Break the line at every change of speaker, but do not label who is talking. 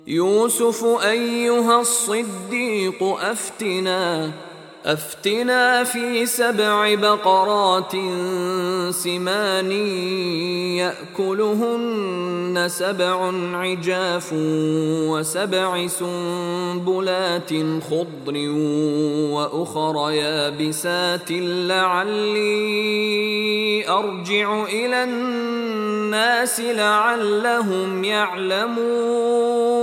يوسف أيها الصديق أفتنا في 7 بقرات سمان يأكلهن 7 عجاف و7 سنبلات خضر وأخر يابسات لعلي أرجع إلى الناس لعلهم يعلمون